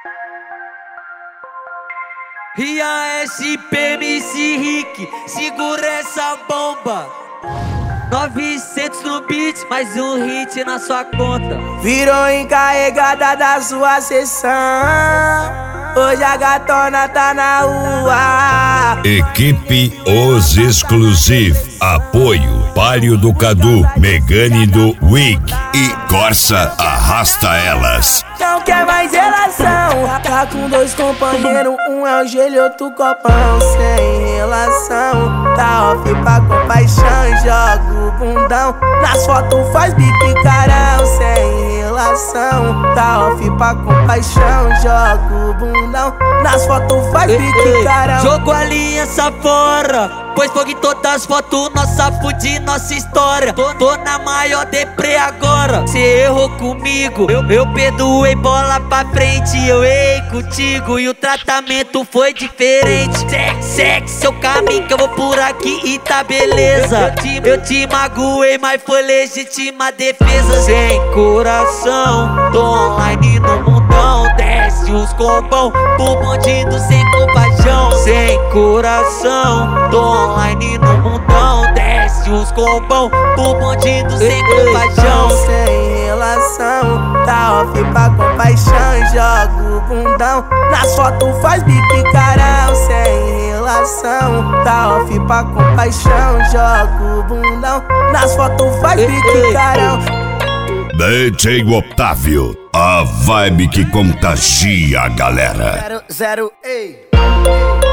Ria SP, MC Rick, segura essa bomba. 900 no beat, mais um hit na sua conta. Virou encarregada da sua sessão. Hoje a gatona tá na rua. Equipe Os Exclusive. Apoio Palio do Cadu, Megane do Wig e Corsa Arrasta Elas. Não quer mais relação. Tá com dois companheiros, um é o gelo e outro copão. Sem relação, tá off pra compaixão. Joga o bundão, nas fotos faz bico e carão. Sem relação, tá off pra compaixão. Joga o bundão, nas fotos faz bico e carão. Jogou a aliança fora, pois fogo em todas as fotos, nossa fude, nossa história. Tô na maior deprê agora. Cê errou comigo, eu perdoei, bola pra frente. Eu errei contigo e o tratamento foi diferente. Segue seu caminho que eu vou por aqui e tá beleza. Eu te magoei, mas foi legítima defesa. Sem coração, tô online no mundão. Desce os combão pro bandido sem compaixão. Sem coração, tô online no mundão. Desce os combão pro bandido sem compaixão. Sem relação, tá off pra compaixão. Joga o bundão, nas fotos faz bico e carão. Sem relação, tá off pra compaixão. Joga o bundão, nas fotos faz bico e carão. DJ Otávio, a vibe que contagia a galera. 00, ei.